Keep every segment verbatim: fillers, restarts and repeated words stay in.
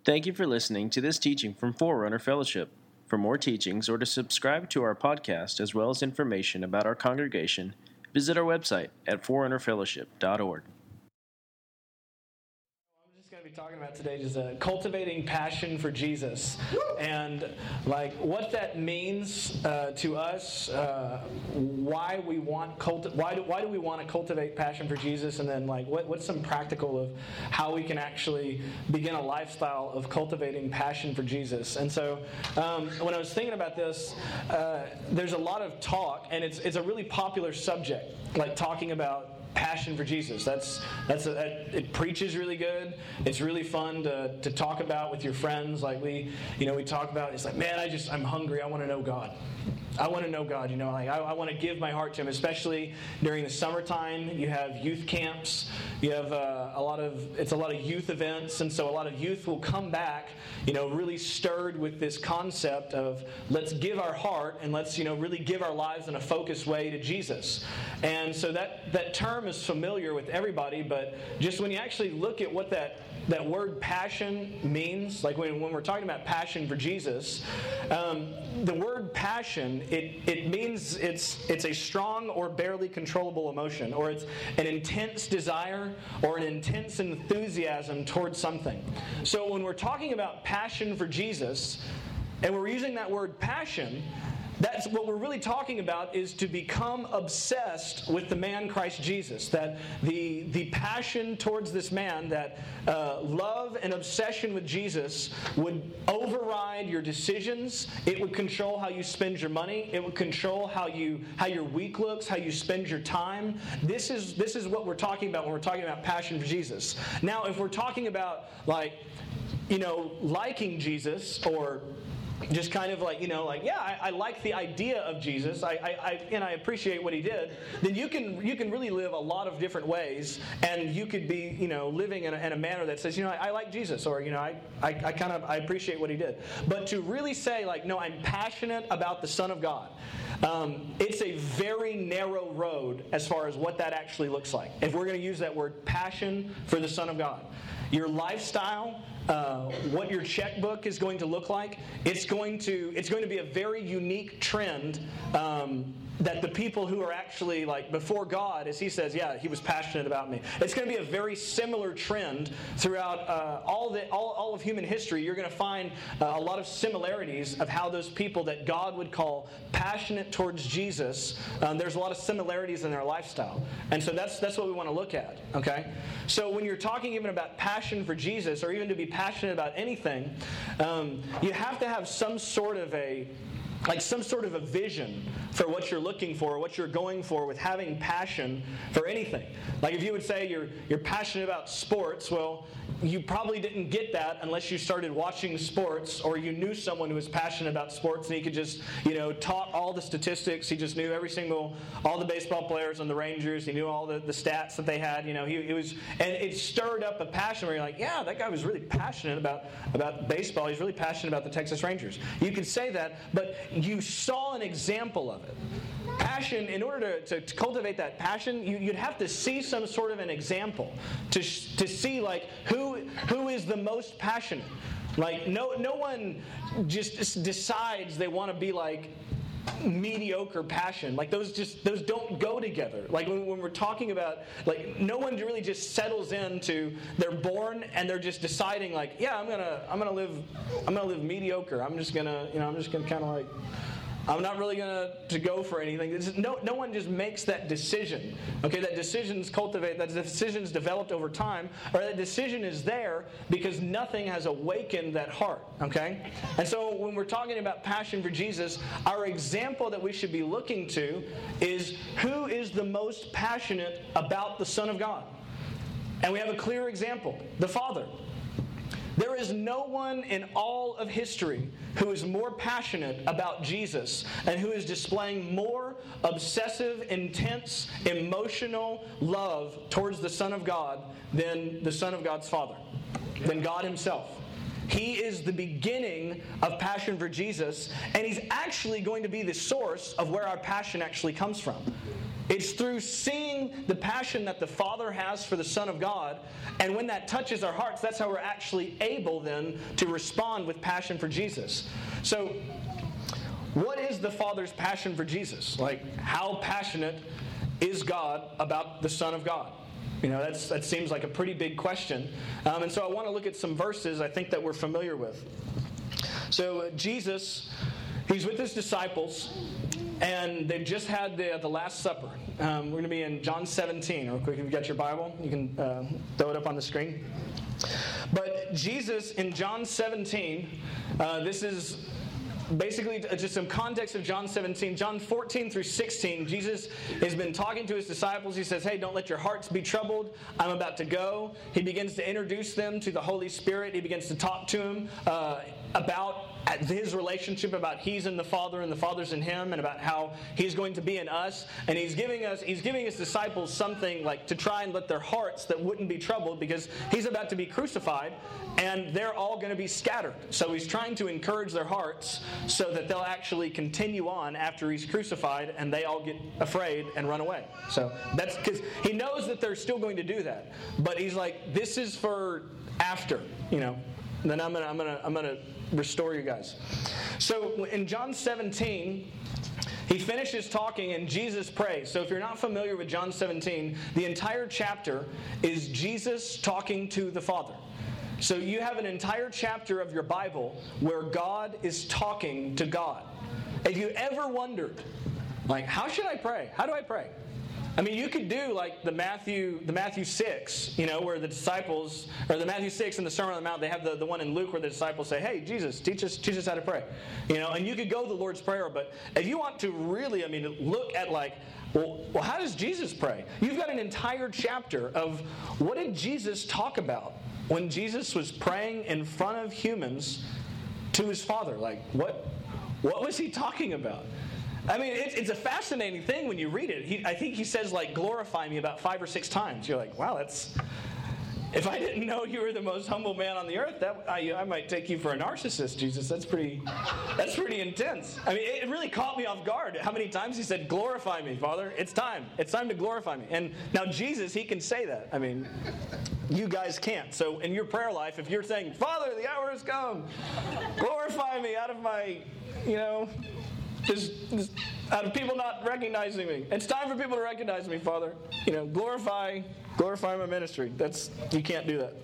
Thank you for listening to this teaching from Forerunner Fellowship. For more teachings or to subscribe to our podcast as well as information about our congregation, visit our website at forerunner fellowship dot org. I'm just going to be talking about today just uh, cultivating passion for Jesus and like what that means uh, to us, uh, why we want culti- why do, why do we want to cultivate passion for Jesus, and then like what, what's some practical of how we can actually begin a lifestyle of cultivating passion for Jesus. And so um, when I was thinking about this, uh, there's a lot of talk, and it's it's a really popular subject, like talking about passion for Jesus. That's that's a, that, it preaches really good. It's really fun to to talk about with your friends. Like we, you know, we talk about. It's like, man, I just I'm hungry. I want to know God. I want to know God. You know, like I, I want to give my heart to Him. Especially during the summertime, you have youth camps. You have uh, a lot of it's a lot of youth events, and so a lot of youth will come back, you know, really stirred with this concept of let's give our heart and let's you know really give our lives in a focused way to Jesus. And so that that term is familiar with everybody, but just when you actually look at what that that word passion means, like when, when we're talking about passion for Jesus, um, the word passion, it, it means it's it's a strong or barely controllable emotion, or it's an intense desire or an intense enthusiasm towards something. So when we're talking about passion for Jesus, and we're using that word passion, that's what we're really talking about, is to become obsessed with the man Christ Jesus. That the, the passion towards this man, that uh, love and obsession with Jesus would override your decisions. It would control how you spend your money. It would control how you how your week looks, how you spend your time. This is this is what we're talking about when we're talking about passion for Jesus. Now, if we're talking about like, you know, liking Jesus, or just kind of like, you know, like, yeah, I, I like the idea of Jesus, I, I, I, and I appreciate what He did, then you can you can really live a lot of different ways, and you could be, you know, living in a, in a manner that says, you know, I, I like Jesus, or, you know, I, I, I kind of, I appreciate what He did. But to really say, like, no, I'm passionate about the Son of God, um, it's a very narrow road as far as what that actually looks like. If we're going to use that word passion for the Son of God, your lifestyle, uh, what your checkbook is going to look like, it's going to it's going to be a very unique trend um, that the people who are actually like before God, as He says, yeah, He was passionate about me. It's going to be a very similar trend throughout uh, all the all, all of human history. You're going to find uh, a lot of similarities of how those people that God would call passionate towards Jesus, um, there's a lot of similarities in their lifestyle. And so that's that's what we want to look at, okay? So when you're talking even about passion for Jesus, or even to be passionate about anything, um, you have to have some sort of a like some sort of a vision for what you're looking for, what you're going for with having passion for anything. Like if you would say you're you're passionate about sports, well, you probably didn't get that unless you started watching sports, or you knew someone who was passionate about sports and he could just, you know, talk all the statistics. He just knew every single, all the baseball players on the Rangers. He knew all the, the stats that they had. You know, he it was, and it stirred up a passion where you're like, yeah, that guy was really passionate about, about baseball. He's really passionate about the Texas Rangers. You could say that, but you saw an example of it. Passion, in order to, to, to cultivate that passion, you, you'd have to see some sort of an example to to see like who who is the most passionate. Like no no one just decides they want to be like mediocre passion. Like those just those don't go together. Like when, when we're talking about, like, no one really just settles into, they're born and they're just deciding like, yeah, I'm gonna I'm gonna live I'm gonna live mediocre. I'm just gonna you know I'm just gonna kind of like. I'm not really going to to go for anything. This is, no, no one just makes that decision. Okay, that decision's cultivate, that decision's developed over time, or that decision is there because nothing has awakened that heart. Okay, and so when we're talking about passion for Jesus, our example that we should be looking to is who is the most passionate about the Son of God, and we have a clear example: the Father. There is no one in all of history who is more passionate about Jesus and who is displaying more obsessive, intense, emotional love towards the Son of God than the Son of God's Father, than God Himself. He is the beginning of passion for Jesus, and He's actually going to be the source of where our passion actually comes from. It's through seeing the passion that the Father has for the Son of God, and when that touches our hearts, that's how we're actually able then to respond with passion for Jesus. So, what is the Father's passion for Jesus? Like, how passionate is God about the Son of God? You know, that's, that seems like a pretty big question. Um, and so I want to look at some verses I think that we're familiar with. So, uh, Jesus, he's with his disciples, and they've just had the, the Last Supper. Um, we're going to be in John seventeen. Real quick, if you've got your Bible, you can uh, throw it up on the screen. But Jesus in John seventeen, uh, this is basically just some context of John seventeen. John fourteen through sixteen, Jesus has been talking to his disciples. He says, hey, don't let your hearts be troubled. I'm about to go. He begins to introduce them to the Holy Spirit. He begins to talk to them uh, about his relationship, about he's in the Father and the Father's in him, and about how he's going to be in us. And he's giving us, he's giving his disciples something like to try and let their hearts that wouldn't be troubled, because he's about to be crucified and they're all going to be scattered. So he's trying to encourage their hearts so that they'll actually continue on after he's crucified, and they all get afraid and run away. So that's because he knows that they're still going to do that. But he's like, this is for after, you know. Then I'm gonna I'm gonna I'm gonna restore you guys. So in John seventeen, he finishes talking and Jesus prays. So if you're not familiar with John seventeen, the entire chapter is Jesus talking to the Father. So you have an entire chapter of your Bible where God is talking to God. If you ever wondered, like, how should I pray? How do I pray? I mean, you could do like the Matthew, the Matthew six, you know, where the disciples, or the Matthew six and the Sermon on the Mount, they have the, the one in Luke where the disciples say, hey, Jesus, teach us, teach us how to pray. You know, and you could go the Lord's Prayer, but if you want to really, I mean, look at like, well, well, how does Jesus pray? You've got an entire chapter of what did Jesus talk about when Jesus was praying in front of humans to his Father? Like, what, what was he talking about? I mean, it's, it's a fascinating thing when you read it. He, I think he says, like, glorify me about five or six times. You're like, wow, that's... If I didn't know you were the most humble man on the earth, that I, I might take you for a narcissist, Jesus. That's pretty that's pretty intense. I mean, it really caught me off guard how many times he said, glorify me, Father. It's time. It's time to glorify me. And now Jesus, he can say that. I mean, you guys can't. So in your prayer life, if you're saying, Father, the hour has come, glorify me out of my, you know... Just, just out of people not recognizing me. It's time for people to recognize me, Father. You know, glorify, glorify my ministry. That's you can't do that.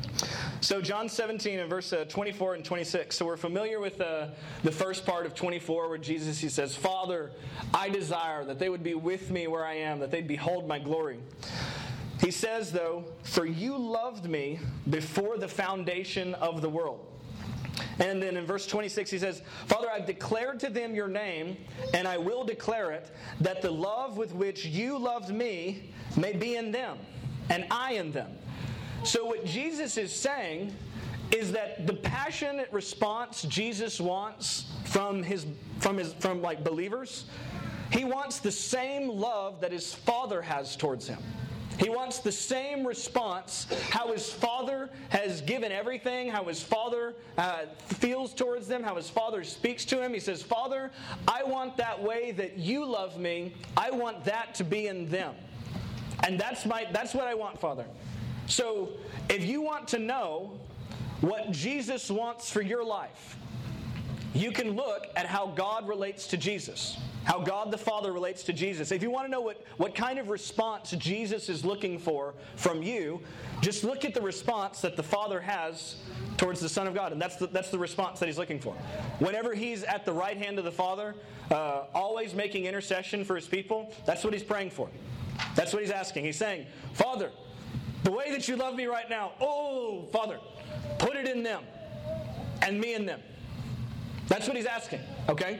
So John seventeen and verse uh, twenty-four and twenty-six. So we're familiar with uh, the first part of twenty-four where Jesus, he says, Father, I desire that they would be with me where I am, that they'd behold my glory. He says, though, for you loved me before the foundation of the world. And then in verse twenty-six he says, Father, I've declared to them your name, and I will declare it, that the love with which you loved me may be in them, and I in them. So what Jesus is saying is that the passionate response Jesus wants from his from his from like believers, he wants the same love that his Father has towards him. He wants the same response, how his Father has given everything, how his Father uh, feels towards them, how his Father speaks to him. He says, Father, I want that way that you love me. I want that to be in them. And that's my that's what I want, Father. So if you want to know what Jesus wants for your life, you can look at how God relates to Jesus. How God the Father relates to Jesus. If you want to know what, what kind of response Jesus is looking for from you, just look at the response that the Father has towards the Son of God. And that's the, that's the response that he's looking for. Whenever he's at the right hand of the Father, uh, always making intercession for his people, that's what he's praying for. That's what he's asking. He's saying, Father, the way that you love me right now, oh, Father, put it in them and me in them. That's what he's asking, okay?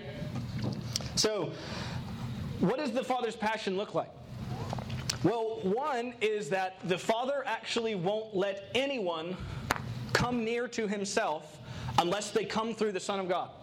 So, what does the Father's passion look like? Well, one is that the Father actually won't let anyone come near to himself unless they come through the Son of God.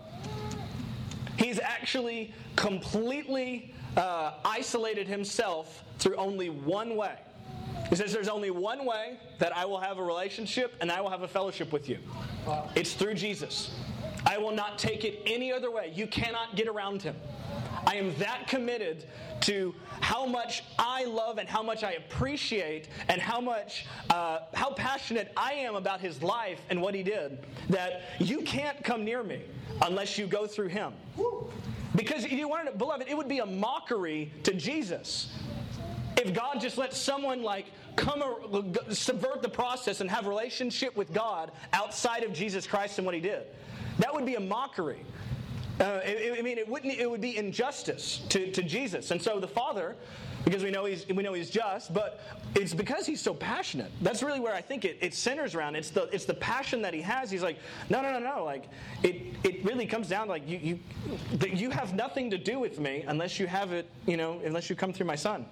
He's actually completely uh, isolated himself through only one way. He says there's only one way that I will have a relationship and I will have a fellowship with you. It's through Jesus. I will not take it any other way. You cannot get around him. I am that committed to how much I love and how much I appreciate and how much, uh, how passionate I am about his life and what he did, that you can't come near me unless you go through him. Because you want to, beloved, it would be a mockery to Jesus if God just let someone like come or, subvert the process and have a relationship with God outside of Jesus Christ and what he did. That would be a mockery. Uh, I, I mean, it wouldn't. It would be injustice to, to Jesus. And so the Father, because we know he's we know he's just, but it's because he's so passionate. That's really where I think it, it centers around. It's the it's the passion that he has. He's like, no, no, no, no. Like it it really comes down to like you you that you have nothing to do with me unless you have it. You know, unless you come through my Son.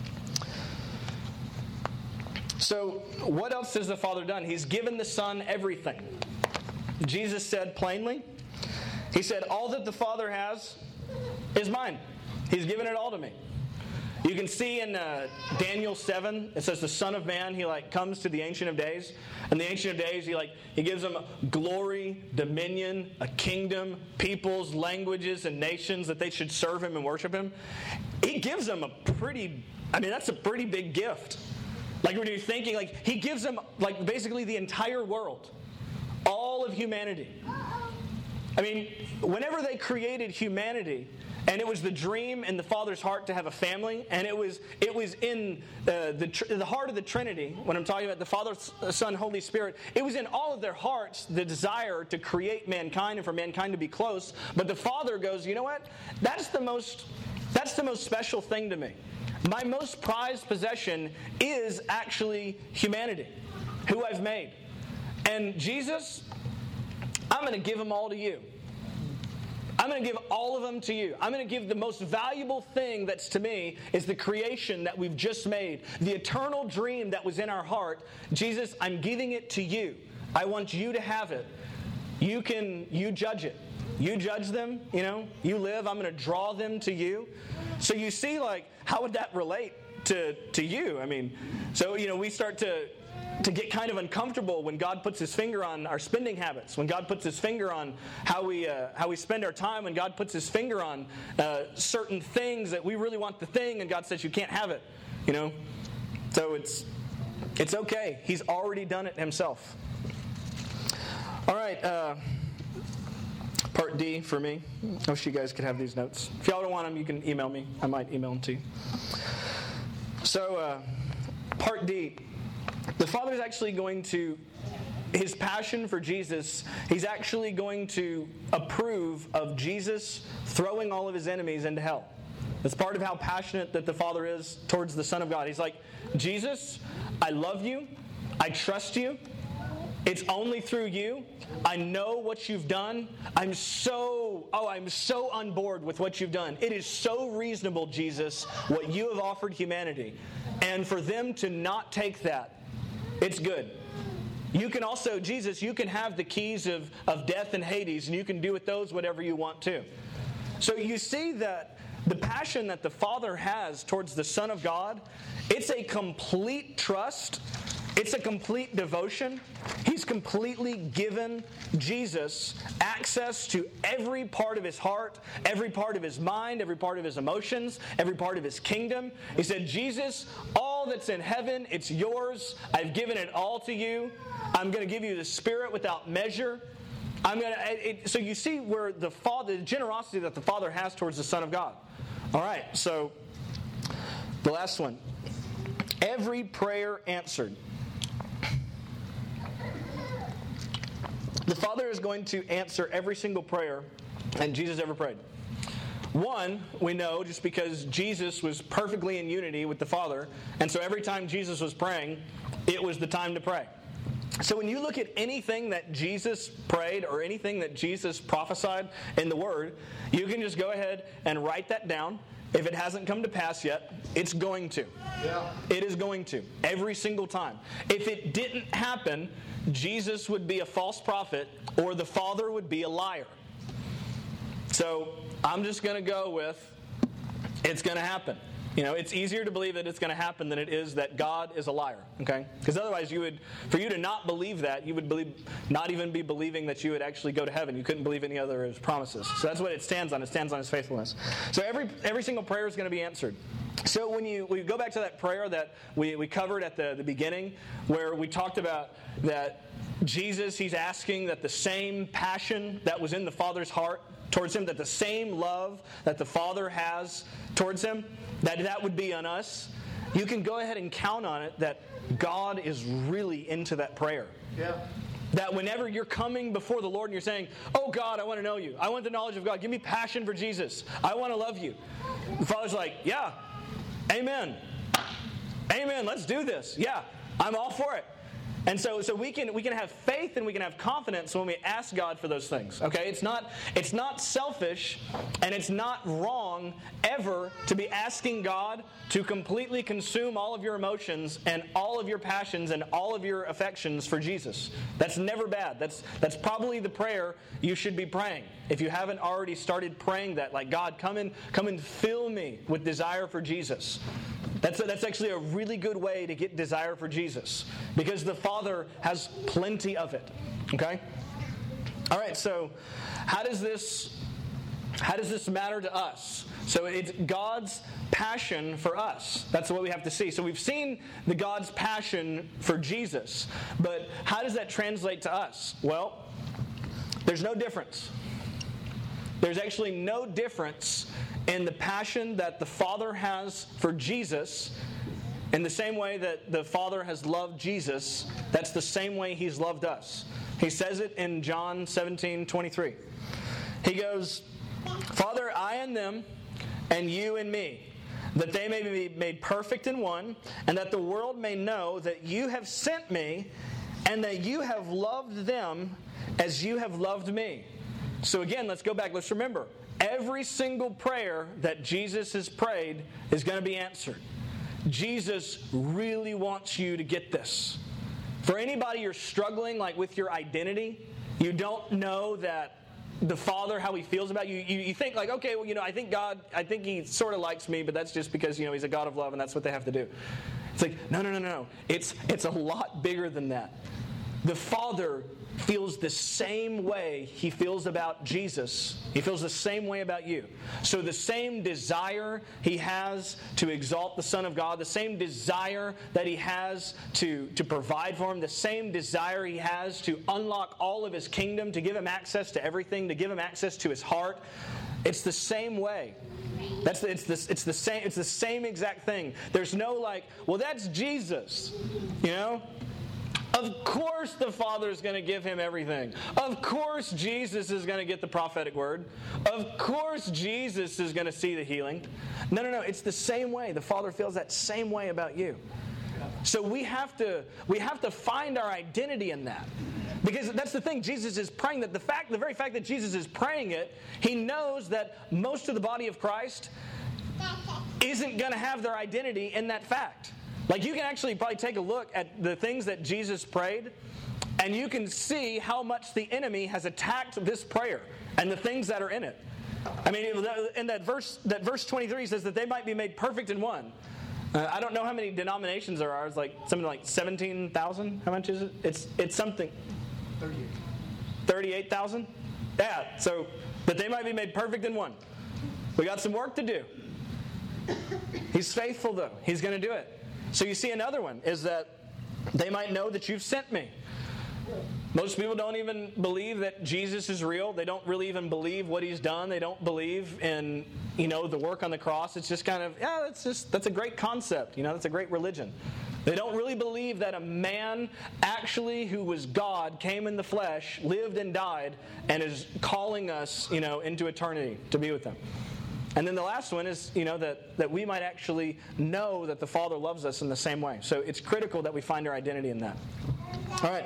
So what else has the Father done? He's given the Son everything. Jesus said plainly. He said, all that the Father has is mine. He's given it all to me. You can see in uh, Daniel seven, it says the Son of Man, he like comes to the Ancient of Days. And the Ancient of Days, he like he gives them glory, dominion, a kingdom, peoples, languages, and nations that they should serve him and worship him. He gives them a pretty, I mean, that's a pretty big gift. Like when you're thinking, like he gives them like basically the entire world, all of humanity. I mean, whenever they created humanity, and it was the dream in the Father's heart to have a family, and it was it was in uh, the tr- the heart of the Trinity, when I'm talking about the Father, Son, Holy Spirit, it was in all of their hearts the desire to create mankind and for mankind to be close. But the Father goes, you know what? That's the most that's the most special thing to me. My most prized possession is actually humanity, who I've made. And Jesus, I'm going to give them all to you. I'm going to give all of them to you. I'm going to give the most valuable thing that's to me is the creation that we've just made, the eternal dream that was in our heart. Jesus, I'm giving it to you. I want you to have it. You can, you judge it. You judge them, you know, you live, I'm going to draw them to you. So you see, like, how would that relate to, to you? I mean, so, you know, we start to to get kind of uncomfortable when God puts his finger on our spending habits, when God puts his finger on how we uh, how we spend our time, when God puts his finger on uh, certain things that we really want the thing, and God says you can't have it, you know. So it's it's okay. He's already done it himself. All right, uh, part D for me. I wish you guys could have these notes. If y'all don't want them, you can email me. I might email them to you. So uh, part D. The Father's actually going to, his passion for Jesus, he's actually going to approve of Jesus throwing all of his enemies into hell. That's part of how passionate that the Father is towards the Son of God. He's like, Jesus, I love you. I trust you. It's only through you. I know what you've done. I'm so, oh, I'm so on board with what you've done. It is so reasonable, Jesus, what you have offered humanity. And for them to not take that, it's good. You can also, Jesus, you can have the keys of, of death and Hades, and you can do with those whatever you want to. So you see that the passion that the Father has towards the Son of God, it's a complete trust. It's a complete devotion. He's completely given Jesus access to every part of his heart, every part of his mind, every part of his emotions, every part of his kingdom. He said, Jesus, all that's in heaven, it's yours. I've given it all to you. I'm going to give you the Spirit without measure. I'm going to. It, so you see where the Father, the generosity that the Father has towards the Son of God. All right, so the last one. Every prayer answered. The Father is going to answer every single prayer that Jesus ever prayed. One, we know just because Jesus was perfectly in unity with the Father, and so every time Jesus was praying, it was the time to pray. So when you look at anything that Jesus prayed or anything that Jesus prophesied in the Word, you can just go ahead and write that down. If it hasn't come to pass yet, it's going to. Yeah. It is going to. Every single time. If it didn't happen, Jesus would be a false prophet or the Father would be a liar. So I'm just going to go with it's going to happen. You know, it's easier to believe that it's going to happen than it is that God is a liar, okay? Because otherwise you would, for you to not believe that, you would believe, not even be believing that you would actually go to heaven. You couldn't believe any other of his promises. So that's what it stands on. It stands on his faithfulness. So every every single prayer is going to be answered. So when you we go back to that prayer that we, we covered at the, the beginning, where we talked about that Jesus, he's asking that the same passion that was in the Father's heart towards him, that the same love that the Father has towards him, that that would be on us. You can go ahead and count on it that God is really into that prayer. Yeah. That whenever you're coming before the Lord and you're saying, oh God, I want to know you. I want the knowledge of God. Give me passion for Jesus. I want to love you. The Father's like, yeah, amen. Amen, let's do this. Yeah, I'm all for it. And so, so we can we can have faith and we can have confidence when we ask God for those things. Okay, it's not it's not selfish and it's not wrong ever to be asking God to completely consume all of your emotions and all of your passions and all of your affections for Jesus. That's never bad. That's that's probably the prayer you should be praying. If you haven't already started praying that, like, God, come and come and fill me with desire for Jesus. That's, a, that's actually a really good way to get desire for Jesus, because the Father has plenty of it. Okay? All right, so how does this how does this matter to us? So it's God's passion for us. That's what we have to see. So we've seen the God's passion for Jesus, but how does that translate to us? Well, there's no difference. There's actually no difference in the passion that the Father has for Jesus. In the same way that the Father has loved Jesus, that's the same way He's loved us. He says it in John seventeen twenty-three. He goes, Father, I and them, and you and me, that they may be made perfect in one, and that the world may know that you have sent me, and that you have loved them as you have loved me. So again, let's go back. Let's remember, every single prayer that Jesus has prayed is going to be answered. Jesus really wants you to get this. For anybody you're struggling like with your identity, you don't know that the Father, how He feels about you, you, you think like, okay, well, you know, I think God, I think He sort of likes me, but that's just because, you know, He's a God of love and that's what they have to do. It's like, no, no, no, no. It's, it's a lot bigger than that. The Father feels the same way He feels about Jesus. He feels the same way about you. So the same desire He has to exalt the Son of God, the same desire that He has to, to provide for Him, the same desire He has to unlock all of His kingdom, to give Him access to everything, to give Him access to His heart. It's the same way. That's the, it's the, it's the same it's the same exact thing. There's no like, well, that's Jesus, you know? Of course the Father is going to give Him everything. Of course Jesus is going to get the prophetic word. Of course Jesus is going to see the healing. No, no, no. It's the same way. The Father feels that same way about you. So we have to we have to find our identity in that. Because that's the thing. Jesus is praying that the fact, the very fact that Jesus is praying it, He knows that most of the body of Christ isn't going to have their identity in that fact. Like, you can actually probably take a look at the things that Jesus prayed, and you can see how much the enemy has attacked this prayer and the things that are in it. I mean, in that verse, that verse twenty-three says that they might be made perfect in one. Uh, I don't know how many denominations there are. It's like something like seventeen thousand. How much is it? It's it's something. thirty-eight. thirty-eight thousand? Yeah, so that they might be made perfect in one. We got some work to do. He's faithful, though. He's going to do it. So you see, another one is that they might know that you've sent me. Most people don't even believe that Jesus is real. They don't really even believe what He's done. They don't believe in, you know, the work on the cross. It's just kind of, yeah, that's just that's a great concept. You know, that's a great religion. They don't really believe that a man actually who was God came in the flesh, lived and died, and is calling us, you know, into eternity to be with Him. And then the last one is, you know, that, that we might actually know that the Father loves us in the same way. So it's critical that we find our identity in that. All right.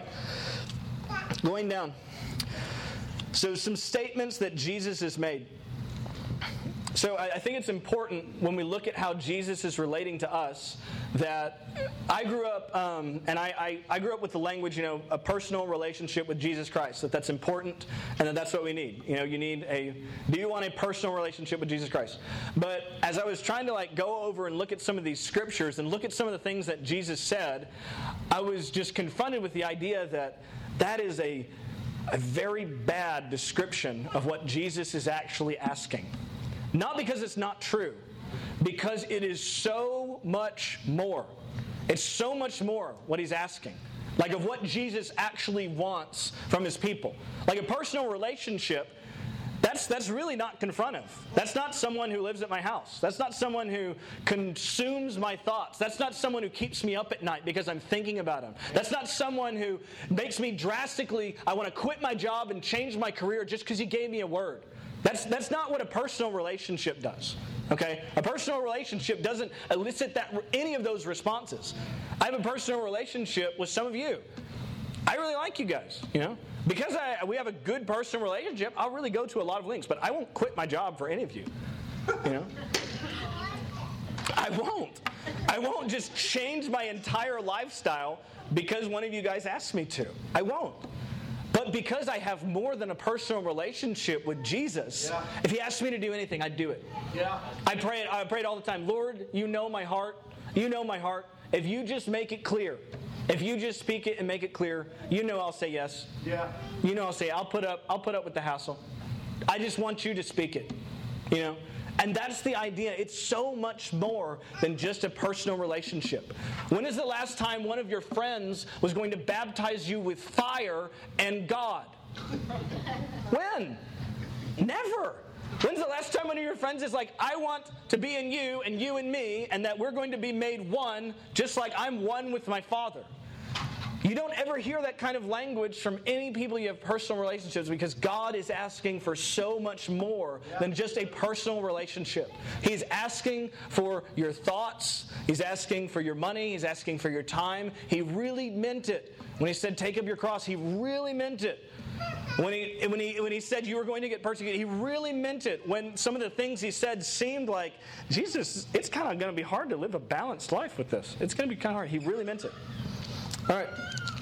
Going down. So some statements that Jesus has made. So I think it's important when we look at how Jesus is relating to us that I grew up, um, and I, I, I grew up with the language, you know, a personal relationship with Jesus Christ, that that's important and that that's what we need. You know, you need a, do you want a personal relationship with Jesus Christ? But as I was trying to like go over and look at some of these scriptures and look at some of the things that Jesus said, I was just confronted with the idea that that is a, a very bad description of what Jesus is actually asking. Not because it's not true, because it is so much more. It's so much more what he's asking. Like of what Jesus actually wants from his people. Like a personal relationship, that's that's really not confrontive. That's not someone who lives at my house. That's not someone who consumes my thoughts. That's not someone who keeps me up at night because I'm thinking about him. That's not someone who makes me drastically, I want to quit my job and change my career just because he gave me a word. That's that's not what a personal relationship does. Okay? A personal relationship doesn't elicit that any of those responses. I have a personal relationship with some of you. I really like you guys, you know? Because I, we have a good personal relationship, I'll really go to a lot of lengths, but I won't quit my job for any of you. You know? I won't. I won't just change my entire lifestyle because one of you guys asked me to. I won't. But because I have more than a personal relationship with Jesus, yeah. If he asked me to do anything, I'd do it. Yeah. I prayed, I prayed all the time, Lord, you know my heart. You know my heart. If you just make it clear, if you just speak it and make it clear, you know I'll say yes. Yeah. You know I'll say I'll put up I'll put up with the hassle. I just want you to speak it. You know? And that's the idea. It's so much more than just a personal relationship. When is the last time one of your friends was going to baptize you with fire and God? When? Never. When's the last time one of your friends is like, I want to be in you and you in me, and that we're going to be made one just like I'm one with my Father? You don't ever hear that kind of language from any people you have personal relationships because God is asking for so much more than just a personal relationship. He's asking for your thoughts. He's asking for your money. He's asking for your time. He really meant it. When he said, take up your cross, he really meant it. When he, when he, when he said you were going to get persecuted, he really meant it. When some of the things he said seemed like, Jesus, it's kind of going to be hard to live a balanced life with this. It's going to be kind of hard. He really meant it. All right.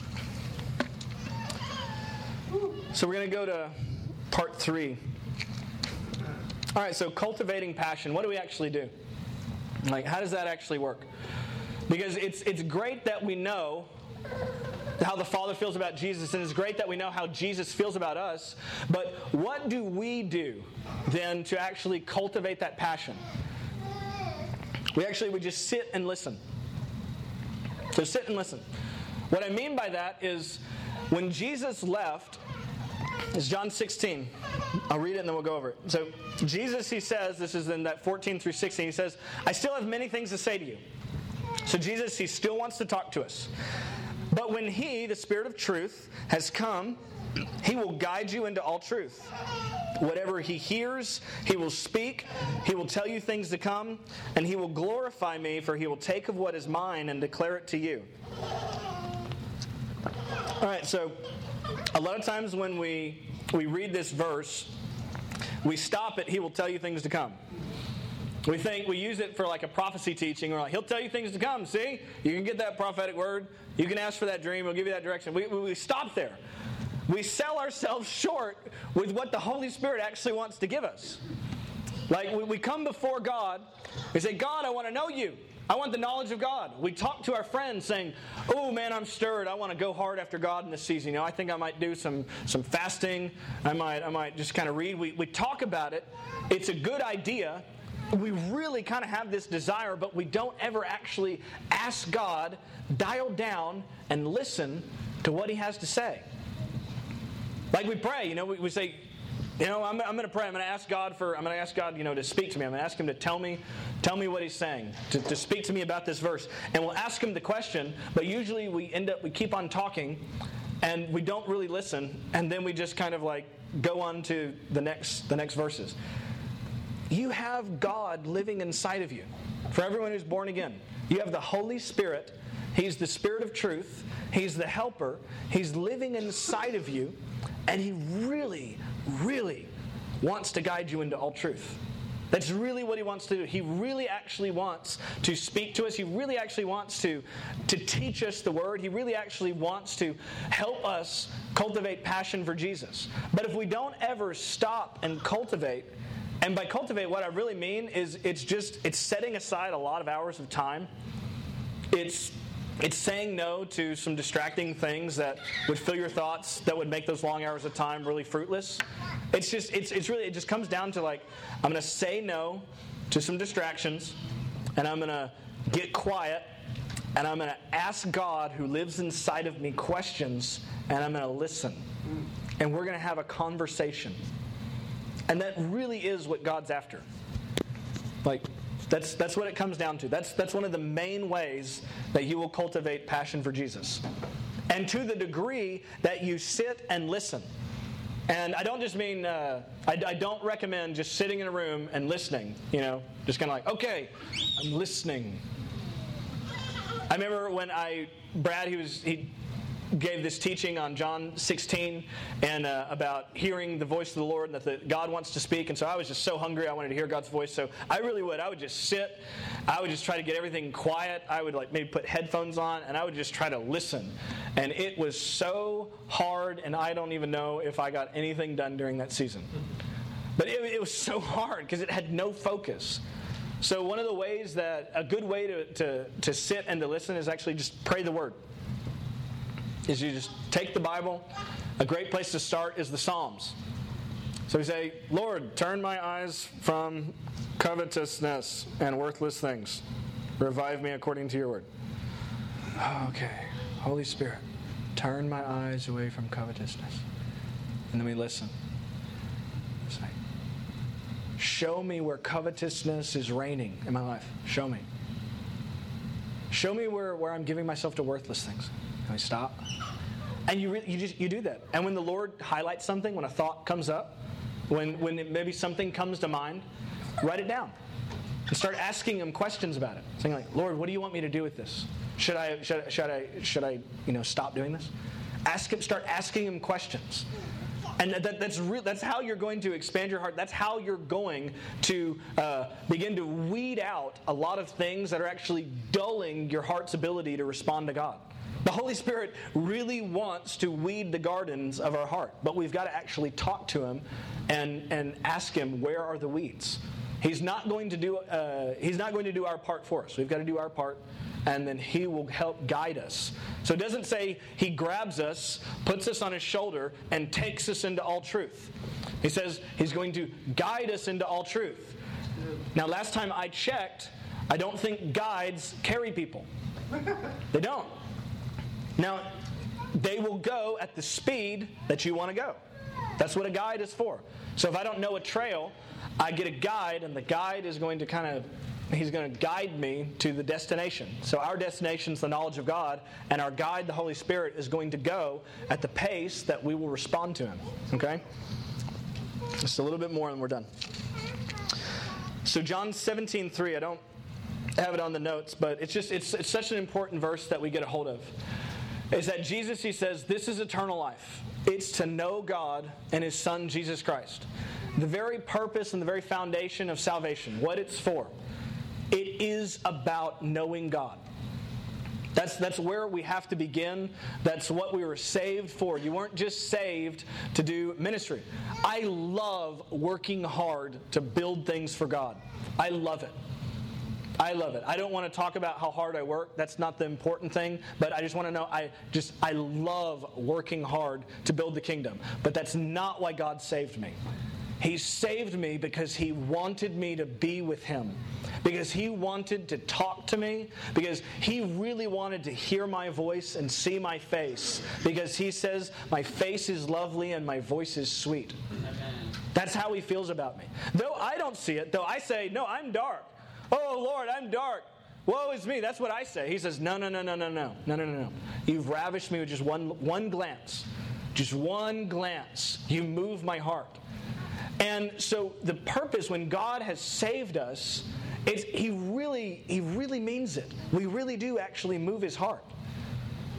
So we're going to go to part three. All right, so cultivating passion. What do we actually do? Like, how does that actually work? Because it's it's great that we know how the Father feels about Jesus, and it's great that we know how Jesus feels about us, but what do we do then to actually cultivate that passion? We actually would just sit and listen. So sit and listen. What I mean by that is when Jesus left, it's John sixteen. I'll read it and then we'll go over it. So Jesus, he says, this is in that fourteen through sixteen, he says, I still have many things to say to you. So Jesus, he still wants to talk to us. But when he, the Spirit of truth, has come, he will guide you into all truth. Whatever he hears, he will speak. He will tell you things to come, and he will glorify me, for he will take of what is mine and declare it to you. All right, so a lot of times when we we read this verse, we stop at, he will tell you things to come. We think, we use it for like a prophecy teaching. We're like, he'll tell you things to come. See? You can get that prophetic word. You can ask for that dream. He'll give you that direction. We, we, we stop there. We sell ourselves short with what the Holy Spirit actually wants to give us. Like, we, we come before God. We say, God, I want to know you. I want the knowledge of God. We talk to our friends saying, oh, man, I'm stirred. I want to go hard after God in this season. You know, I think I might do some some fasting. I might, I might just kind of read. We, we talk about it. It's a good idea. We really kind of have this desire, but we don't ever actually ask God, dial down, and listen to what he has to say. Like we pray, you know, we, we say, you know, I'm, I'm going to pray. I'm going to ask God for, I'm going to ask God, you know, to speak to me. I'm going to ask him to tell me, tell me what he's saying, to, to speak to me about this verse. And we'll ask him the question, but usually we end up, we keep on talking, and we don't really listen, and then we just kind of like go on to the next, the next verses. You have God living inside of you. For everyone who's born again, you have the Holy Spirit. He's the Spirit of truth. He's the helper. He's living inside of you. And he really, really wants to guide you into all truth. That's really what he wants to do. He really actually wants to speak to us. He really actually wants to, to teach us the Word. He really actually wants to help us cultivate passion for Jesus. But if we don't ever stop and cultivate, and by cultivate what I really mean is it's just, it's setting aside a lot of hours of time. It's It's saying no to some distracting things that would fill your thoughts, that would make those long hours of time really fruitless. It's just, it's, it's really, it just comes down to like, I'm going to say no to some distractions, and I'm going to get quiet, and I'm going to ask God who lives inside of me questions, and I'm going to listen. And we're going to have a conversation. And that really is what God's after. Like, That's that's what it comes down to. That's that's one of the main ways that you will cultivate passion for Jesus. And to the degree that you sit and listen. And I don't just mean, uh, I, I don't recommend just sitting in a room and listening, you know, just kind of like, okay, I'm listening. I remember when I, Brad, he was, he gave this teaching on John sixteen and uh, about hearing the voice of the Lord and that the, God wants to speak. And so I was just so hungry. I wanted to hear God's voice. So I really would. I would just sit. I would just try to get everything quiet. I would like maybe put headphones on and I would just try to listen. And it was so hard, and I don't even know if I got anything done during that season. But it, it was so hard because it had no focus. So one of the ways that, a good way to, to, to sit and to listen is actually just pray the Word. Is you just take the Bible. A great place to start is the Psalms. So we say, Lord, turn my eyes from covetousness and worthless things. Revive me according to your word. Okay. Holy Spirit, turn my eyes away from covetousness. And then we listen. It's like, show me where covetousness is reigning in my life. Show me. Show me where, where I'm giving myself to worthless things. Can we stop? And you really, you just you do that. And when the Lord highlights something, when a thought comes up, when when it, maybe something comes to mind, write it down and start asking Him questions about it. Saying like, Lord, what do you want me to do with this? Should I should should I should I you know stop doing this? Ask Him. Start asking Him questions. And that, that's real, that's how you're going to expand your heart. That's how you're going to uh, begin to weed out a lot of things that are actually dulling your heart's ability to respond to God. The Holy Spirit really wants to weed the gardens of our heart, but we've got to actually talk to Him and, and ask Him, where are the weeds? He's not going to do uh, He's not going to do our part for us. We've got to do our part, and then He will help guide us. So it doesn't say He grabs us, puts us on His shoulder, and takes us into all truth. He says He's going to guide us into all truth. Now, last time I checked, I don't think guides carry people. They don't. Now, they will go at the speed that you want to go. That's what a guide is for. So if I don't know a trail, I get a guide, and the guide is going to kind of, he's going to guide me to the destination. So our destination is the knowledge of God, and our guide, the Holy Spirit, is going to go at the pace that we will respond to Him. Okay? Just a little bit more and we're done. So John seventeen three, I don't have it on the notes, but it's just it's, it's such an important verse that we get a hold of. Is that Jesus, He says, this is eternal life. It's to know God and His Son, Jesus Christ. The very purpose and the very foundation of salvation, what it's for. It is about knowing God. That's, that's where we have to begin. That's what we were saved for. You weren't just saved to do ministry. I love working hard to build things for God. I love it. I love it. I don't want to talk about how hard I work. That's not the important thing. But I just want to know, I just, I love working hard to build the kingdom. But that's not why God saved me. He saved me because He wanted me to be with Him. Because He wanted to talk to me. Because He really wanted to hear my voice and see my face. Because He says, my face is lovely and my voice is sweet. Amen. That's how He feels about me. Though I don't see it, though I say, no, I'm dark. Oh, Lord, I'm dark. Woe is me. That's what I say. He says, no, no, no, no, no, no. No, no, no, no. You've ravished me with just one, one glance. Just one glance. You move my heart. And so the purpose, when God has saved us, it's, he really, he really means it. We really do actually move His heart.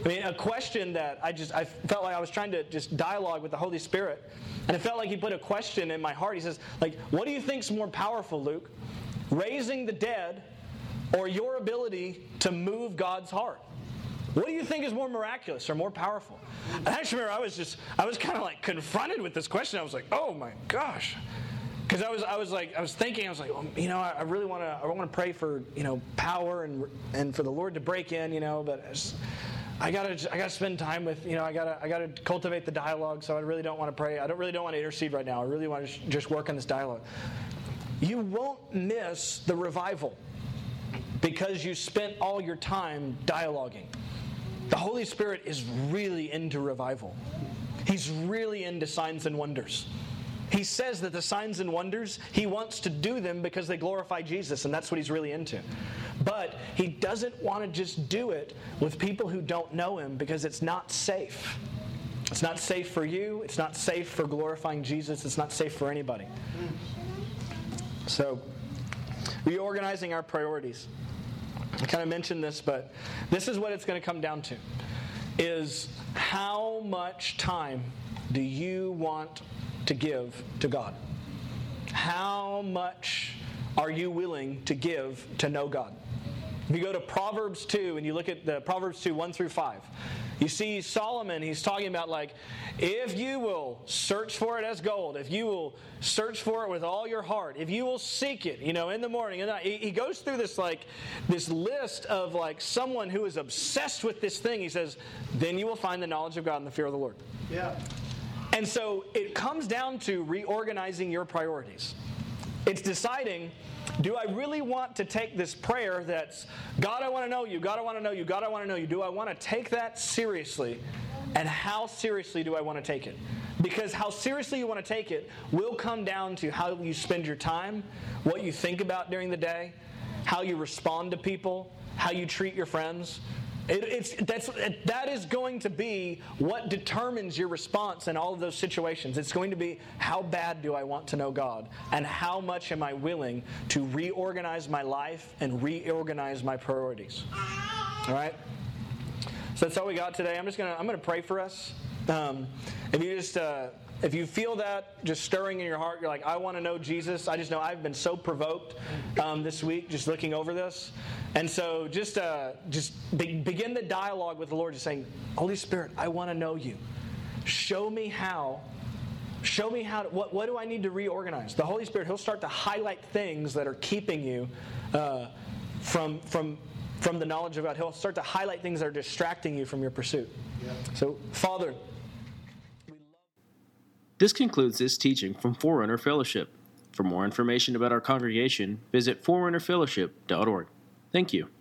I mean, a question that I just, I felt like I was trying to just dialogue with the Holy Spirit. And it felt like he put a question in my heart. He says, like, what do you think's more powerful, Luke? Raising the dead or your ability to move God's heart? What do you think is more miraculous or more powerful? And I actually remember I was just, I was kind of like confronted with this question. I was like, oh my gosh. Because I was, I was like, I was thinking, I was like, well, you know, I, I really want to, I want to pray for, you know, power and and for the Lord to break in, you know, but I, just, I gotta, I gotta spend time with, you know, I gotta, I gotta cultivate the dialogue. So I really don't want to pray. I don't really don't want to intercede right now. I really want to just work on this dialogue. You won't miss the revival because you spent all your time dialoguing. The Holy Spirit is really into revival. He's really into signs and wonders. He says that the signs and wonders, he wants to do them because they glorify Jesus, and that's what he's really into. But he doesn't want to just do it with people who don't know him because it's not safe. It's not safe for you. It's not safe for glorifying Jesus. It's not safe for anybody. So, reorganizing our priorities. I kind of mentioned this, but this is what it's going to come down to, is how much time do you want to give to God? How much are you willing to give to know God? If you go to Proverbs two and you look at the Proverbs two, one through five, you see Solomon, he's talking about like, if you will search for it as gold, if you will search for it with all your heart, if you will seek it, you know, in the morning and night, he goes through this like, this list of like someone who is obsessed with this thing. He says, then you will find the knowledge of God and the fear of the Lord. Yeah. And so it comes down to reorganizing your priorities. It's deciding, do I really want to take this prayer that's, God, I want to know you, God, I want to know you, God, I want to know you. Do I want to take that seriously? And how seriously do I want to take it? Because how seriously you want to take it will come down to how you spend your time, what you think about during the day, how you respond to people, how you treat your friends. It, it's, that's, that is going to be what determines your response in all of those situations. It's going to be, how bad do I want to know God? And how much am I willing to reorganize my life and reorganize my priorities? All right? So that's all we got today. I'm just going to I'm going to pray for us. Um, if you just... Uh, If you feel that just stirring in your heart, you're like, I want to know Jesus. I just know I've been so provoked um, this week just looking over this. And so just uh, just be- begin the dialogue with the Lord, just saying, Holy Spirit, I want to know you. Show me how. Show me how. To, what, what do I need to reorganize? The Holy Spirit, he'll start to highlight things that are keeping you uh, from, from, from the knowledge of God. He'll start to highlight things that are distracting you from your pursuit. Yeah. So, Father, this concludes this teaching from Forerunner Fellowship. For more information about our congregation, visit forerunner fellowship dot org. Thank you.